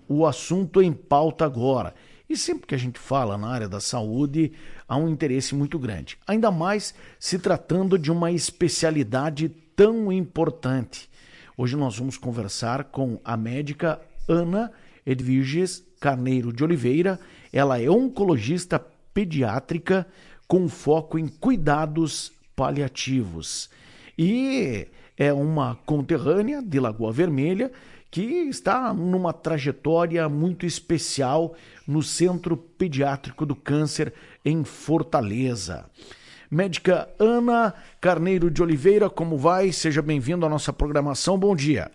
o assunto em pauta agora. E sempre que a gente fala na área da saúde, há um interesse muito grande. Ainda mais se tratando de uma especialidade tão importante. Hoje nós vamos conversar com a médica Ana Edviges Carneiro de Oliveira. Ela é oncologista pediátrica com foco em cuidados paliativos. E é uma conterrânea de Lagoa Vermelha que está numa trajetória muito especial no Centro Pediátrico do Câncer em Fortaleza. Médica Ana Carneiro de Oliveira, como vai? Seja bem-vindo à nossa programação. Bom dia.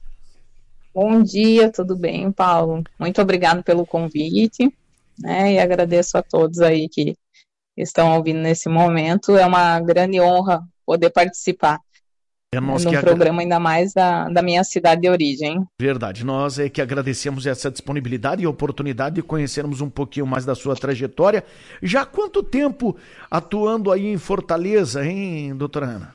Bom dia, tudo bem, Paulo? Muito obrigado pelo convite, né? E agradeço a todos aí que estão ouvindo nesse momento. É uma grande honra poder participar num programa ainda mais da minha cidade de origem. Verdade, nós é que agradecemos essa disponibilidade e a oportunidade de conhecermos um pouquinho mais da sua trajetória. Já há quanto tempo atuando aí em Fortaleza, hein, doutora Ana?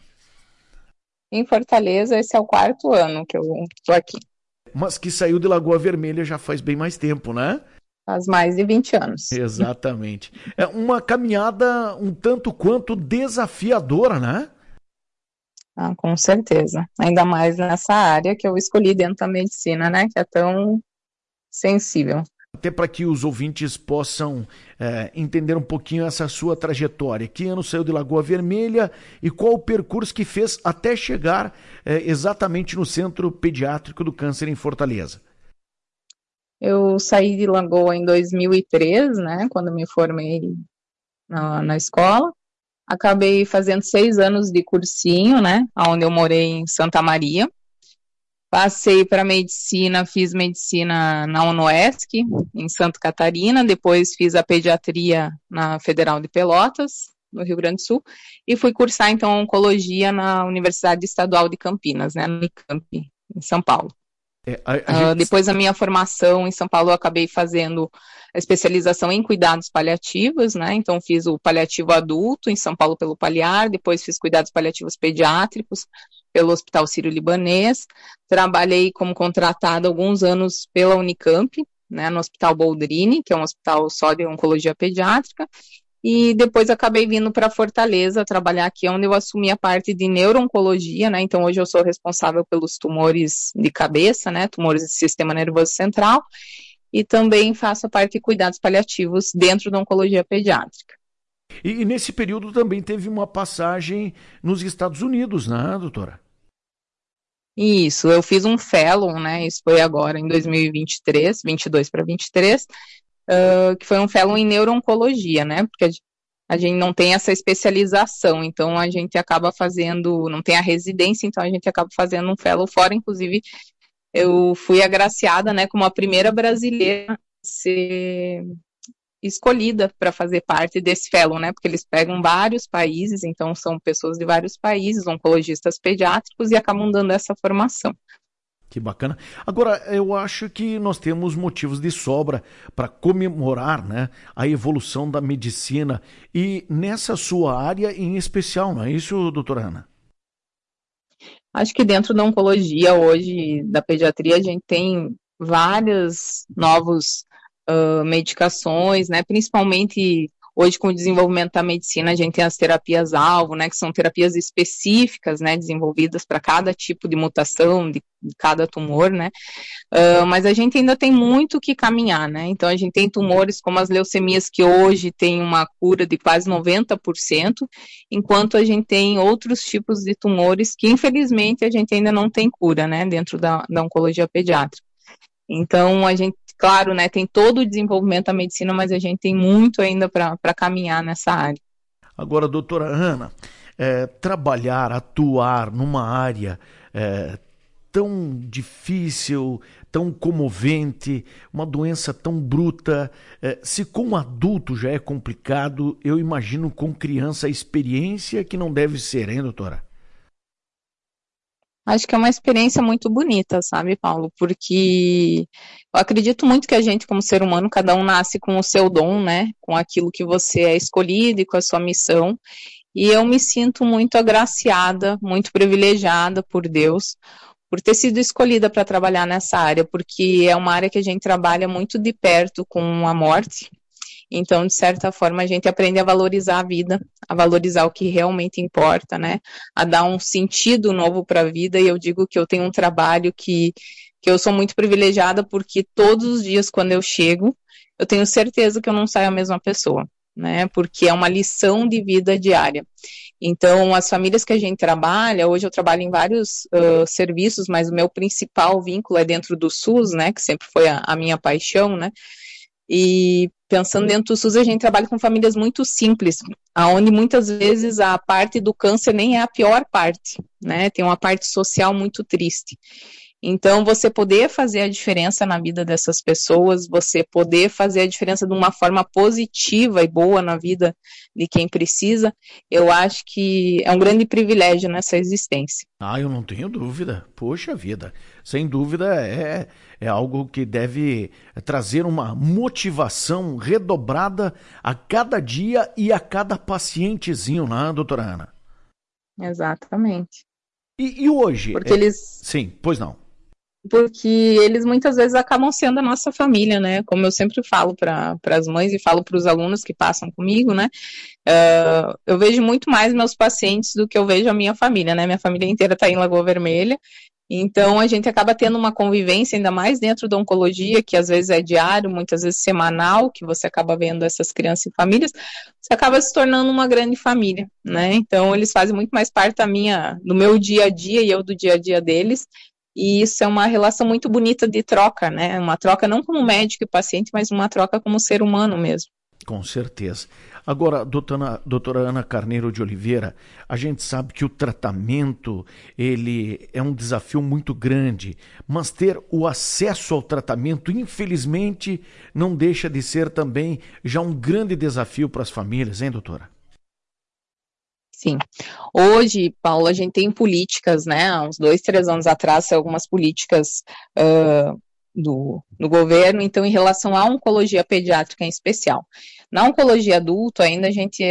Em Fortaleza, esse é o 4º ano que eu estou aqui. Mas que saiu de Lagoa Vermelha já faz bem mais tempo, né? Faz mais de 20 anos. Exatamente. É uma caminhada um tanto quanto desafiadora, né? Ah, com certeza. Ainda mais nessa área que eu escolhi dentro da medicina, né? Que é tão sensível. Até para que os ouvintes possam entender um pouquinho essa sua trajetória. Que ano saiu de Lagoa Vermelha e qual o percurso que fez até chegar exatamente no Centro Pediátrico do Câncer em Fortaleza? Eu saí de Lagoa em 2003, né? Quando me formei na escola. Acabei fazendo 6 anos de cursinho, né, onde eu morei em Santa Maria. Passei para medicina, fiz medicina na UNOESC, em Santa Catarina, depois fiz a pediatria na Federal de Pelotas, no Rio Grande do Sul, e fui cursar, então, oncologia na Universidade Estadual de Campinas, né, no Unicamp, em São Paulo. Depois da minha formação em São Paulo, eu acabei fazendo a especialização em cuidados paliativos, né? Então fiz o paliativo adulto em São Paulo pelo Paliar, depois fiz cuidados paliativos pediátricos pelo Hospital Sírio-Libanês, trabalhei como contratada alguns anos pela Unicamp, né, no Hospital Boldrini, que é um hospital só de oncologia pediátrica, e depois acabei vindo para Fortaleza trabalhar aqui, onde eu assumi a parte de neuro-oncologia, né, então hoje eu sou responsável pelos tumores de cabeça, né, tumores do sistema nervoso central, e também faço a parte de cuidados paliativos dentro da oncologia pediátrica. E nesse período também teve uma passagem nos Estados Unidos, né, doutora? Isso, eu fiz um fellow, né, isso foi agora em 2023, 22 para 23, que foi um fellow em neuro-oncologia, né, porque a gente não tem essa especialização, então a gente acaba fazendo, não tem a residência, então a gente acaba fazendo um fellow fora, inclusive eu fui agraciada, né, como a primeira brasileira a ser escolhida para fazer parte desse fellow, né, porque eles pegam vários países, então são pessoas de vários países, oncologistas pediátricos, e acabam dando essa formação. Que bacana. Agora, eu acho que nós temos motivos de sobra para comemorar, né, a evolução da medicina e nessa sua área em especial, não é isso, doutora Ana? Acho que dentro da oncologia hoje, da pediatria, a gente tem várias novas medicações, né, principalmente hoje com o desenvolvimento da medicina, a gente tem as terapias-alvo, né, que são terapias específicas, né, desenvolvidas para cada tipo de mutação, de cada tumor, né, mas a gente ainda tem muito que caminhar, né, então a gente tem tumores como as leucemias que hoje tem uma cura de quase 90%, enquanto a gente tem outros tipos de tumores que infelizmente a gente ainda não tem cura, né, dentro da oncologia pediátrica. Então a gente, claro, né, tem todo o desenvolvimento da medicina, mas a gente tem muito ainda para caminhar nessa área. Agora, doutora Ana, trabalhar, atuar numa área tão difícil, tão comovente, uma doença tão bruta, se com adulto já é complicado, eu imagino com criança a experiência que não deve ser, hein, doutora? Acho que é uma experiência muito bonita, sabe, Paulo? Porque eu acredito muito que a gente, como ser humano, cada um nasce com o seu dom, né? Com aquilo que você é escolhido e com a sua missão. E eu me sinto muito agraciada, muito privilegiada por Deus, por ter sido escolhida para trabalhar nessa área, porque é uma área que a gente trabalha muito de perto com a morte. Então, de certa forma, a gente aprende a valorizar a vida, a valorizar o que realmente importa, né? A dar um sentido novo para a vida. E eu digo que eu tenho um trabalho que eu sou muito privilegiada, porque todos os dias, quando eu chego, eu tenho certeza que eu não saio a mesma pessoa, né? Porque é uma lição de vida diária. Então, as famílias que a gente trabalha, hoje eu trabalho em vários serviços, mas o meu principal vínculo é dentro do SUS, né? Que sempre foi a minha paixão, né? E pensando dentro do SUS, a gente trabalha com famílias muito simples, onde muitas vezes a parte do câncer nem é a pior parte, né? Tem uma parte social muito triste. Então, você poder fazer a diferença na vida dessas pessoas, você poder fazer a diferença de uma forma positiva e boa na vida de quem precisa, eu acho que é um grande privilégio nessa existência. Eu não tenho dúvida. Poxa vida, sem dúvida é algo que deve trazer uma motivação redobrada a cada dia e a cada pacientezinho, né, doutora Ana? Exatamente. E hoje? Porque eles... Sim, pois não. Porque eles muitas vezes acabam sendo a nossa família, né? Como eu sempre falo para as mães e falo para os alunos que passam comigo, né? Eu vejo muito mais meus pacientes do que eu vejo a minha família, né? Minha família inteira está em Lagoa Vermelha, então a gente acaba tendo uma convivência, ainda mais dentro da oncologia, que às vezes é diário, muitas vezes semanal, que você acaba vendo essas crianças e famílias, você acaba se tornando uma grande família, né? Então eles fazem muito mais parte do meu dia a dia e eu do dia a dia deles. E isso é uma relação muito bonita de troca, né? Uma troca não como médico e paciente, mas uma troca como ser humano mesmo. Com certeza. Agora, doutora Ana Carneiro de Oliveira, a gente sabe que o tratamento, ele é um desafio muito grande, mas ter o acesso ao tratamento, infelizmente, não deixa de ser também já um grande desafio para as famílias, hein, doutora? Sim. Hoje, Paulo, a gente tem políticas, né? Há uns 2, 3 anos atrás, algumas políticas do governo, então, em relação à oncologia pediátrica em especial. Na oncologia adulto, ainda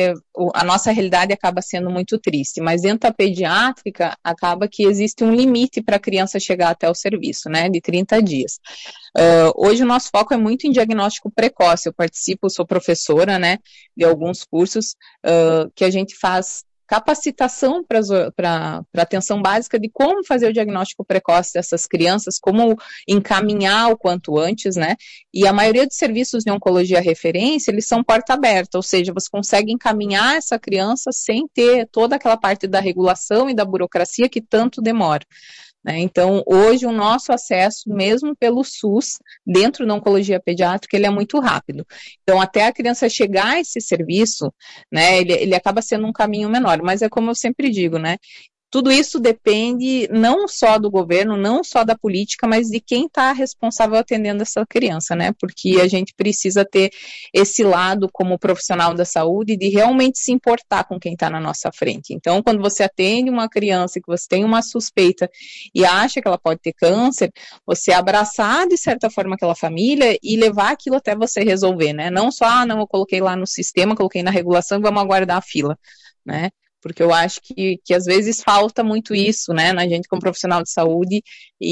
a nossa realidade acaba sendo muito triste, mas dentro da pediátrica, acaba que existe um limite para a criança chegar até o serviço, né? De 30 dias. Hoje o nosso foco é muito em diagnóstico precoce. Eu sou professora, né, de alguns cursos que a gente faz capacitação para atenção básica de como fazer o diagnóstico precoce dessas crianças, como encaminhar o quanto antes, né? E a maioria dos serviços de oncologia referência, eles são porta aberta, ou seja, você consegue encaminhar essa criança sem ter toda aquela parte da regulação e da burocracia que tanto demora. Então, hoje o nosso acesso, mesmo pelo SUS, dentro da oncologia pediátrica, ele é muito rápido. Então, até a criança chegar a esse serviço, né, ele acaba sendo um caminho menor, mas é como eu sempre digo, né, tudo isso depende não só do governo, não só da política, mas de quem está responsável atendendo essa criança, né? Porque a gente precisa ter esse lado como profissional da saúde de realmente se importar com quem está na nossa frente. Então, quando você atende uma criança que você tem uma suspeita e acha que ela pode ter câncer, você abraçar de certa forma aquela família e levar aquilo até você resolver, né? Não só, não, eu coloquei lá no sistema, coloquei na regulação e vamos aguardar a fila, né? Porque eu acho que às vezes falta muito isso, né, na gente como profissional de saúde,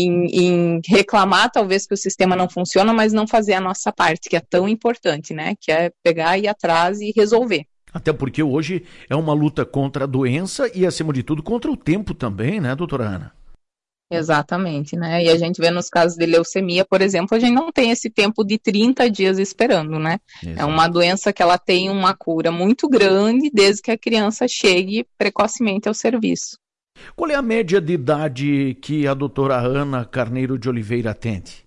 em reclamar talvez que o sistema não funciona, mas não fazer a nossa parte, que é tão importante, né, que é pegar, ir atrás e resolver. Até porque hoje é uma luta contra a doença e, acima de tudo, contra o tempo também, né, doutora Ana? Exatamente, né? E a gente vê nos casos de leucemia, por exemplo, a gente não tem esse tempo de 30 dias esperando, né? Exato. É uma doença que ela tem uma cura muito grande desde que a criança chegue precocemente ao serviço. Qual é a média de idade que a doutora Ana Carneiro de Oliveira atende?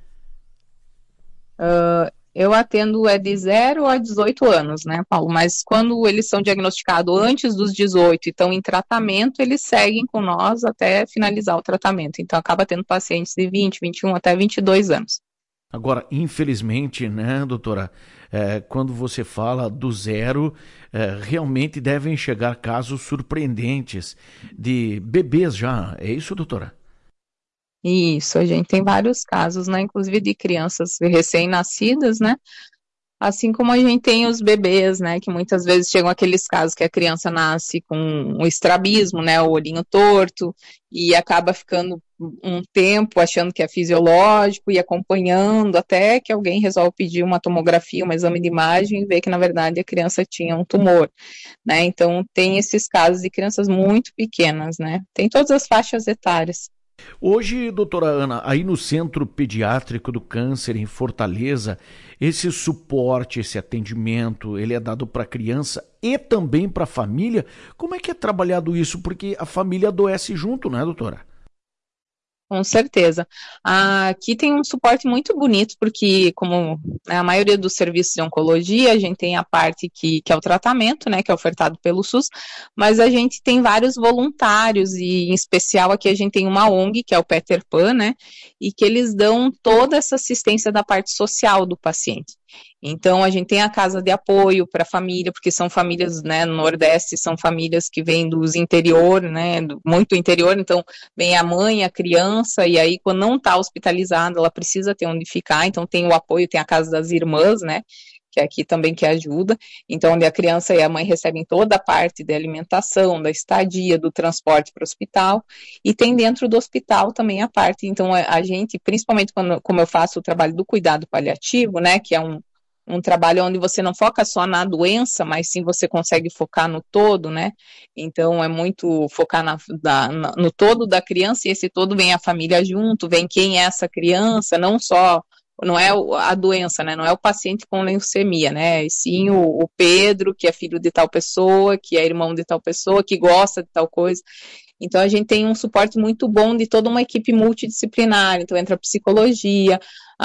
Eu atendo de 0 a 18 anos, né, Paulo? Mas quando eles são diagnosticados antes dos 18 e estão em tratamento, eles seguem com nós até finalizar o tratamento. Então, acaba tendo pacientes de 20, 21 até 22 anos. Agora, infelizmente, né, doutora, quando você fala do 0, realmente devem chegar casos surpreendentes de bebês já. É isso, doutora? Isso, a gente tem vários casos, né, inclusive de crianças recém-nascidas, né, assim como a gente tem os bebês, né, que muitas vezes chegam aqueles casos que a criança nasce com um estrabismo, né, o olhinho torto, e acaba ficando um tempo achando que é fisiológico e acompanhando até que alguém resolve pedir uma tomografia, um exame de imagem e vê que na verdade a criança tinha um tumor, né? Então tem esses casos de crianças muito pequenas, né? Tem todas as faixas etárias. Hoje, doutora Ana, aí no Centro Pediátrico do Câncer, em Fortaleza, esse suporte, esse atendimento, ele é dado para a criança e também para a família. Como é que é trabalhado isso? Porque a família adoece junto, né, doutora? Com certeza. Aqui tem um suporte muito bonito, porque como, né, a maioria dos serviços de oncologia, a gente tem a parte que é o tratamento, né, que é ofertado pelo SUS, mas a gente tem vários voluntários, e em especial aqui a gente tem uma ONG, que é o Peter Pan, né, e que eles dão toda essa assistência da parte social do paciente. Então, a gente tem a casa de apoio para a família, porque são famílias, né, no Nordeste, são famílias que vêm dos interior, né, muito interior, então vem a mãe, a criança, e aí quando não está hospitalizada, ela precisa ter onde ficar, então tem o apoio, tem a casa das irmãs, né, que é aqui também que ajuda, então onde a criança e a mãe recebem toda a parte da alimentação, da estadia, do transporte para o hospital, e tem dentro do hospital também a parte, então a gente, principalmente quando, como eu faço o trabalho do cuidado paliativo, né, que é um trabalho onde você não foca só na doença, mas sim você consegue focar no todo, né? Então é muito focar no todo da criança, e esse todo vem a família junto, vem quem é essa criança, não é a doença, né? Não é o paciente com leucemia, né? E sim o Pedro, que é filho de tal pessoa, que é irmão de tal pessoa, que gosta de tal coisa. Então a gente tem um suporte muito bom de toda uma equipe multidisciplinar, então entra a psicologia,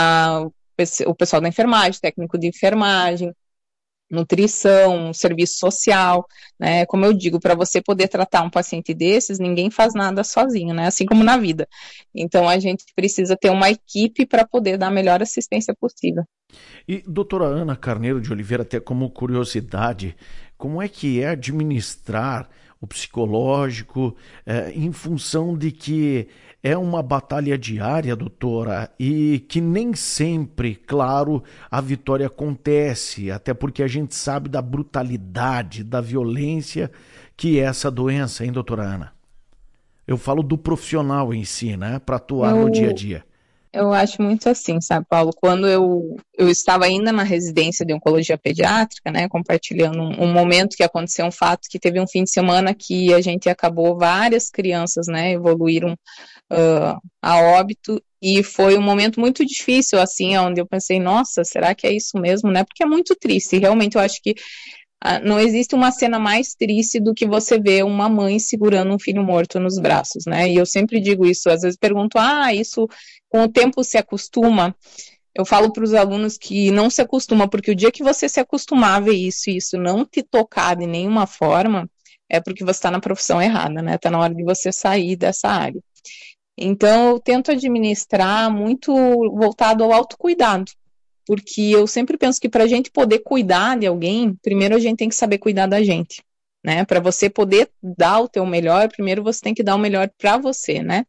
o pessoal da enfermagem, técnico de enfermagem, nutrição, serviço social, né? Como eu digo, para você poder tratar um paciente desses, ninguém faz nada sozinho, né? Assim como na vida. Então a gente precisa ter uma equipe para poder dar a melhor assistência possível. E doutora Ana Carneiro de Oliveira, até como curiosidade, como é que é administrar o psicológico em função de que é uma batalha diária, doutora, e que nem sempre, claro, a vitória acontece, até porque a gente sabe da brutalidade, da violência que é essa doença, hein, doutora Ana? Eu falo do profissional em si, né, para atuar no dia a dia. Eu acho muito assim, sabe, Paulo? Quando eu estava ainda na residência de oncologia pediátrica, né, compartilhando um momento que aconteceu, um fato que teve um fim de semana que a gente acabou, várias crianças, né, evoluíram a óbito, e foi um momento muito difícil, assim, onde eu pensei, nossa, será que é isso mesmo, né? Porque é muito triste, e realmente eu acho que não existe uma cena mais triste do que você ver uma mãe segurando um filho morto nos braços, né? E eu sempre digo isso, às vezes pergunto, isso com o tempo se acostuma? Eu falo para os alunos que não se acostuma, porque o dia que você se acostumar a ver isso e isso não te tocar de nenhuma forma, é porque você está na profissão errada, né? Está na hora de você sair dessa área. Então, eu tento administrar muito voltado ao autocuidado, porque eu sempre penso que para a gente poder cuidar de alguém, primeiro a gente tem que saber cuidar da gente, né? Para você poder dar o teu melhor, primeiro você tem que dar o melhor para você, né?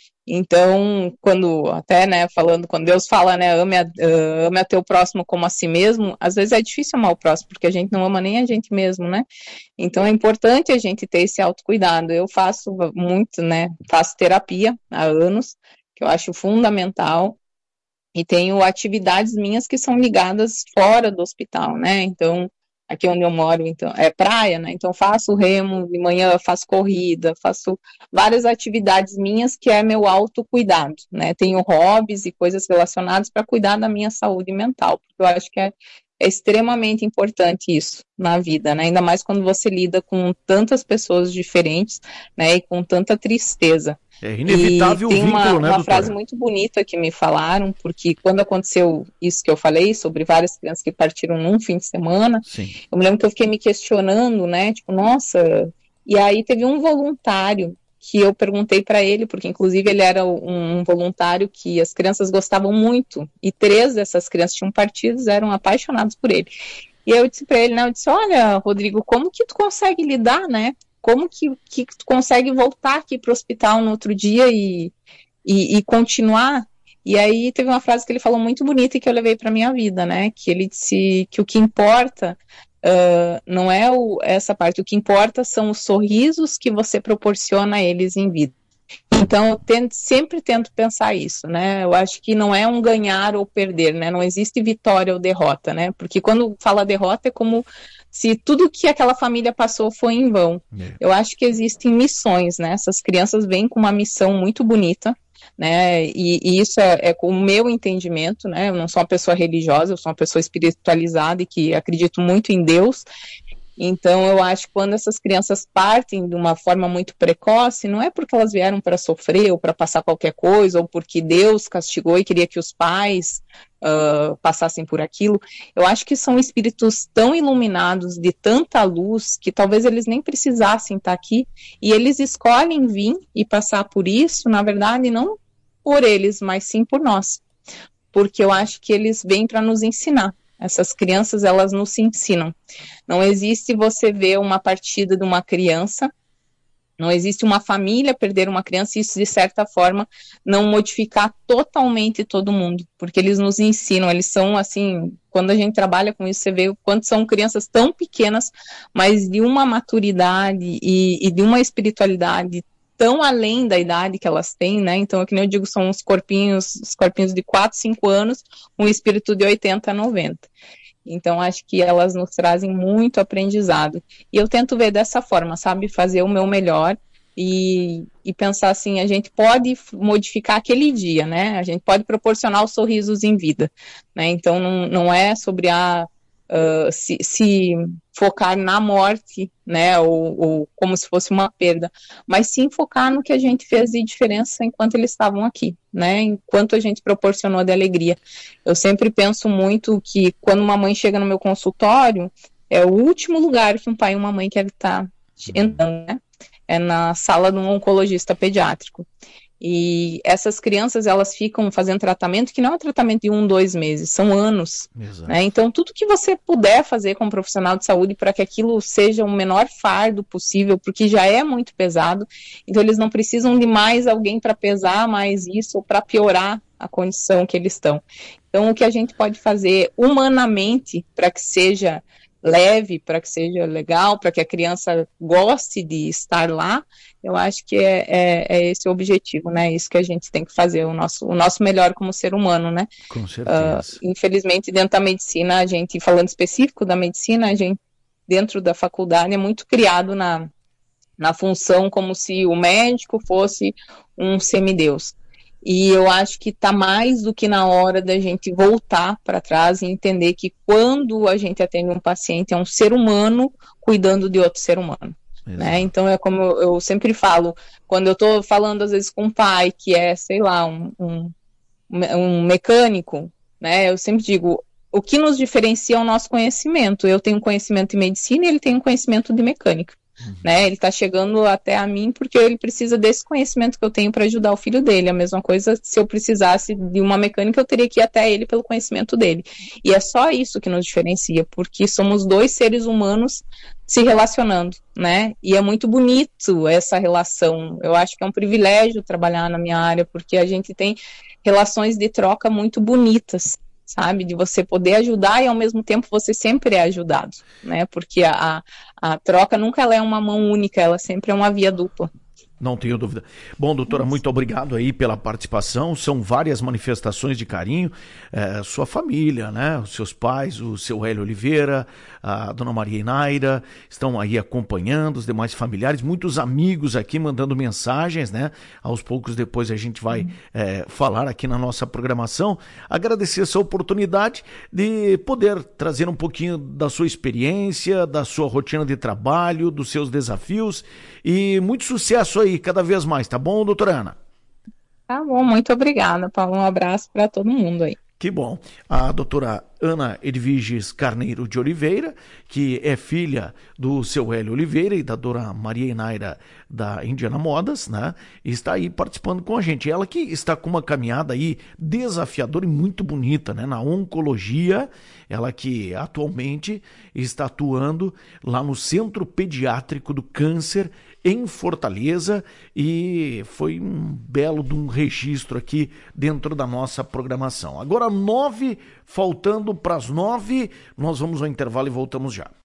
Então, quando até, né, falando, quando Deus fala, né, ame a teu próximo como a si mesmo, às vezes é difícil amar o próximo, porque a gente não ama nem a gente mesmo, né? Então é importante a gente ter esse autocuidado. Eu faço muito, né, faço terapia há anos, que eu acho fundamental, e tenho atividades minhas que são ligadas fora do hospital, né? Então, aqui onde eu moro, então, é praia, né? Então, faço remo de manhã, faço corrida, faço várias atividades minhas que é meu autocuidado, né? Tenho hobbies e coisas relacionadas para cuidar da minha saúde mental, porque eu acho que é extremamente importante isso na vida, né? Ainda mais quando você lida com tantas pessoas diferentes, né? E com tanta tristeza. É inevitável o tem vínculo, né, uma doutora? frase muito bonita que me falaram, porque quando aconteceu isso que eu falei, sobre várias crianças que partiram num fim de semana, Sim. eu me lembro que eu fiquei me questionando, né, tipo, nossa, e aí teve um voluntário que eu perguntei para ele, porque inclusive ele era um voluntário que as crianças gostavam muito, e 3 dessas crianças tinham partido, eram apaixonados por ele. E eu disse para ele, né, eu disse, olha, Rodrigo, como que tu consegue lidar, né? Como que tu consegue voltar aqui para o hospital no outro dia e continuar? E aí teve uma frase que ele falou muito bonita e que eu levei para minha vida, né? Que ele disse que o que importa não é essa parte, o que importa são os sorrisos que você proporciona a eles em vida. Então, eu sempre tento pensar isso, né? Eu acho que não é um ganhar ou perder, né? Não existe vitória ou derrota, né? Porque quando fala derrota é como se tudo que aquela família passou foi em vão. Eu acho que existem missões, né? Essas crianças vêm com uma missão muito bonita, né? E isso é com o meu entendimento, né? Eu não sou uma pessoa religiosa, eu sou uma pessoa espiritualizada e que acredito muito em Deus. Então, eu acho que quando essas crianças partem de uma forma muito precoce, não é porque elas vieram para sofrer ou para passar qualquer coisa, ou porque Deus castigou e queria que os pais passassem por aquilo. Eu acho que são espíritos tão iluminados, de tanta luz, que talvez eles nem precisassem estar aqui, e eles escolhem vir e passar por isso, na verdade, não por eles, mas sim por nós. Porque eu acho que eles vêm para nos ensinar. Essas crianças, elas nos ensinam. Não existe você ver uma partida de uma criança, não existe uma família perder uma criança e isso, de certa forma, não modificar totalmente todo mundo, porque eles nos ensinam, eles são, assim, quando a gente trabalha com isso, você vê o quanto são crianças tão pequenas, mas de uma maturidade e de uma espiritualidade tão além da idade que elas têm, né? Então, que nem eu digo, são os corpinhos de 4, 5 anos, um espírito de 80, 90. Então, acho que elas nos trazem muito aprendizado. E eu tento ver dessa forma, sabe? Fazer o meu melhor e pensar assim, a gente pode modificar aquele dia, né? A gente pode proporcionar os sorrisos em vida, né? Então, não é sobre se focar na morte, né, ou como se fosse uma perda, mas sim focar no que a gente fez de diferença enquanto eles estavam aqui, né, enquanto a gente proporcionou de alegria. Eu sempre penso muito que quando uma mãe chega no meu consultório, é o último lugar que um pai e uma mãe querem estar entrando, né, é na sala de um oncologista pediátrico. E essas crianças, elas ficam fazendo tratamento que não é um tratamento de 1, 2 meses, são anos. Né? Então, tudo que você puder fazer como profissional de saúde para que aquilo seja o menor fardo possível, porque já é muito pesado, então eles não precisam de mais alguém para pesar mais isso ou para piorar a condição que eles estão. Então, o que a gente pode fazer humanamente para que seja leve, para que seja legal, para que a criança goste de estar lá, eu acho que é esse o objetivo, né? Isso que a gente tem que fazer, o nosso melhor como ser humano, né? Com certeza. Infelizmente, dentro da medicina, a gente, falando específico da medicina, a gente, dentro da faculdade, é muito criado na função como se o médico fosse um semideus. E eu acho que está mais do que na hora da gente voltar para trás e entender que quando a gente atende um paciente, é um ser humano cuidando de outro ser humano. Né? Então, é como eu sempre falo, quando eu estou falando às vezes com um pai que é, sei lá, um mecânico, né? Eu sempre digo, o que nos diferencia é o nosso conhecimento. Eu tenho conhecimento de medicina e ele tem um conhecimento de mecânica. Né, ele está chegando até a mim porque ele precisa desse conhecimento que eu tenho para ajudar o filho dele. A mesma coisa, se eu precisasse de uma mecânica, eu teria que ir até ele pelo conhecimento dele. E é só isso que nos diferencia, porque somos dois seres humanos se relacionando, né? E é muito bonito essa relação. Eu acho que é um privilégio trabalhar na minha área, porque a gente tem relações de troca muito bonitas, sabe, de você poder ajudar e ao mesmo tempo você sempre é ajudado, né, porque a troca nunca ela é uma mão única, ela sempre é uma via dupla. Não tenho dúvida. Bom, doutora, muito obrigado aí pela participação. São várias manifestações de carinho. Sua família, né? Os seus pais, o seu Hélio Oliveira, a dona Maria Inaira, estão aí acompanhando, os demais familiares, muitos amigos aqui mandando mensagens, né? Aos poucos depois a gente vai falar aqui na nossa programação. Agradecer essa oportunidade de poder trazer um pouquinho da sua experiência, da sua rotina de trabalho, dos seus desafios e muito sucesso aí cada vez mais, tá bom, doutora Ana? Tá bom, muito obrigada, Paulo. Um abraço para todo mundo aí. Que bom. A doutora Ana Edviges Carneiro de Oliveira, que é filha do seu Hélio Oliveira e da dona Maria Inaira da Indiana Modas, né? Está aí participando com a gente. Ela que está com uma caminhada aí desafiadora e muito bonita, né? Na oncologia, ela que atualmente está atuando lá no Centro Pediátrico do Câncer em Fortaleza e foi um belo de um registro aqui dentro da nossa programação. Agora 9, faltando para as 9, nós vamos ao intervalo e voltamos já.